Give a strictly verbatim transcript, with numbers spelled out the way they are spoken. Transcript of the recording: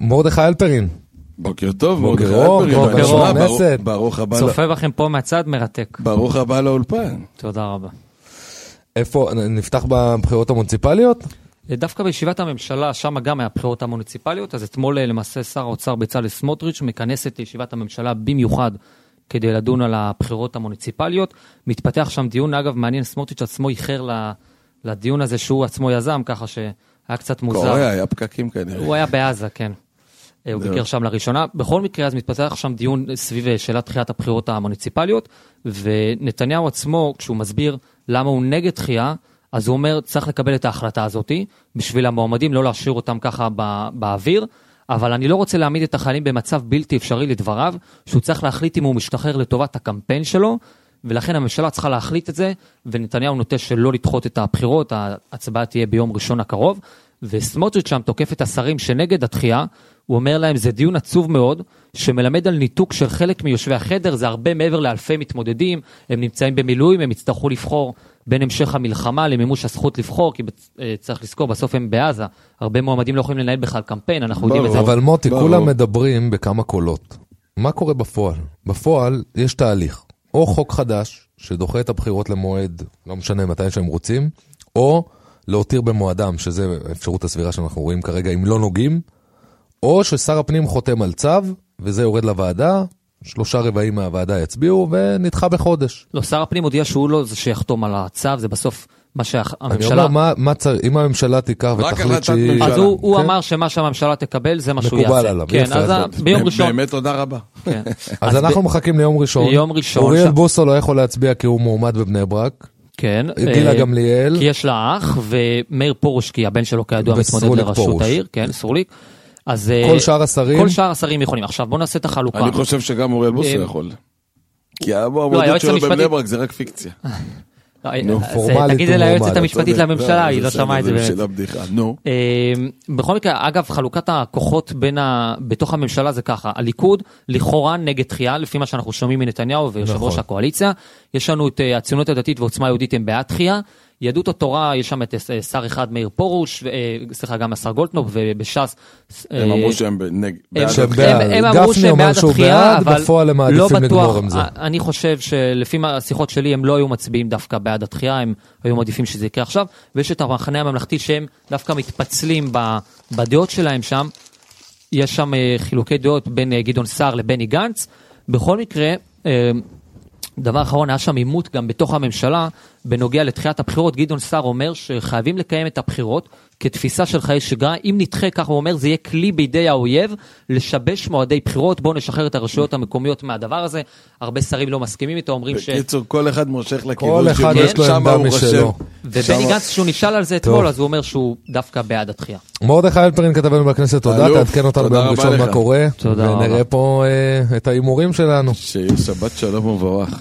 מרדכי אלפרין. בוקר טוב, מרדכי אלפרין. בוקר אור, ברוך הבא. צופה בכם פה מהצד מרתק. ברוך הבא לאולפן. תודה רבה. איפה, נפתח בבחירות המוניציפליות? דווקא בישיבת הממשלה, שם גם היה בחירות המוניציפליות, אז אתמול למעשה שר האוצר בצלאל סמוטריץ' מכנס את ישיבת הממשלה במיוחד כדי לדון על הבחירות המוניציפליות. מתפתח שם דיון, אגב, מעניין, סמוטריץ' עצמו איחר לדיון הזה שהוא עצמו יזם, ככה שהיה קצת מוזר. קורה, היה פקקים כנראה. הוא היה בעזה, כן. הוא ביקר שם לראשונה. בכל מקרה, אז מתפתח שם דיון סביב שאלת דחיית הבחירות המוניציפליות, ונתניהו עצמו, כשהוא מסביר למה הוא נגד דחייה, אז הוא אומר, צריך לקבל את ההחלטה הזאת, בשביל המועמדים לא להשאיר אותם ככה באוויר, אבל אני לא רוצה להעמיד את החיילים במצב בלתי אפשרי לדבריו, שהוא צריך להחליט אם הוא משתחרר לטובת הקמפיין שלו, ולכן הממשלה צריכה להחליט את זה, ונתניהו נוטה שלא לדחות את הבחירות, ההצבעה תהיה ביום ראשון הקרוב, וסמוטריץ' שם תוקף את השרים שנגד הדחייה, הוא אומר להם, זה דיון עצוב מאוד, שמלמד על ניתוק של חלק מיושבי החדר, זה הרבה מעבר לאלפי מתמודדים, הם נמצאים במילואים, הם יצטרכו לבחור בין המשך המלחמה למימוש הזכות לבחור, כי צריך לזכור, בסוף הם בעזה, הרבה מועמדים לא יכולים לנהל בכלל קמפיין, אנחנו יודעים את זה. אבל מוטי, כולם מדברים בכמה קולות. מה קורה בפועל? בפועל יש תהליך, או חוק חדש, שדוחה את הבחירות למועד, לא משנה מתי שהם רוצים, או להותיר במועדם, שזה האפשרות הסבירה שאנחנו רואים כרגע, אם לא נוגעים, או ששר הפנים חותם על צו, וזה יורד לוועדה, שלושה רבעים מהוועדה יצביעו, ונדחה בחודש. לא, שר הפנים הודיע שהוא לא זה שיחתום על הצו, זה בסוף מה שהממשלה... אני אומר, מה, מה צר... אם הממשלה תיקח ותחליט שהיא... אז הוא, הוא אמר שמה שהממשלה תקבל, זה מה שהוא יעשה. מקובל עליו. כן, אז ביום ראשון... באמת תודה רבה. כן. אז אנחנו מחכים ליום ראשון. ליום ראשון. אוריאל בוסו לא יכול להצביע כי הוא מועמד בבני ברק. כן. גילה גמליאל. כי יש לה אח, ומאיר פורוש, כי הבן שלו כידוע מתמודד לראשות העיר. כן, סורליק. אז כל שאר השרים כל שאר השרים יכולים. עכשיו בוא נעשה את החלוקה. אני חושב שגם אוריאל בוסו יכול. כי המועמדות שלו בבני ברק זה רק פיקציה. תגיד זה ליועצת המשפטית לממשלה, היא לא שמעה את זה באמת. בכל מקרה, אגב, חלוקת הכוחות בתוך הממשלה זה ככה, הליכוד לכאורה נגד דחייה, לפי מה שאנחנו שומעים מנתניהו ויושב ראש הקואליציה, יש לנו את הציונות הדתית ועוצמה יהודית הם בעד דחייה, יהדות התורה, יש שם את שר אחד מאיר פורוש, סליחה גם השר גולדקנופ, ובש"ס... הם אמרו שהם נגד... הם אמרו שהם בעד הדחייה, אבל לא בטוח. עם זה. אני חושב שלפי השיחות שלי, הם לא היו מצביעים דווקא בעד הדחייה, הם היו מעדיפים שזה יקרה עכשיו, ויש את המחנה הממלכתי שהם דווקא מתפצלים בדעות שלהם שם, יש שם חילוקי דעות בין גדעון סער לבני גנץ, בכל מקרה... דבר אחרון, היה שם עימות גם בתוך הממשלה, בנוגע לתחיית הבחירות, גדעון סער אומר שחייבים לקיים את הבחירות, כתפיסה של חיי שגרה, אם נדחה, כך הוא אומר, זה יהיה כלי בידי האויב, לשבש מועדי בחירות, בואו נשחרר את הרשויות המקומיות מהדבר הזה, הרבה שרים לא מסכימים איתו, אומרים ש... בקיצור, כל אחד מושך לכיוון כל אחד יש לו עמדה משלו. ובני גנץ, כשהוא נשאל על זה אתמול, אז הוא אומר שהוא דווקא בעד הדחייה. מרדכי אלפרין כתבנו בכנסת, תודה, תעדכן אותנו ביום ראשון מה קורה, ונראה פה את האימורים שלנו. שיהיה שבת שלום וברך.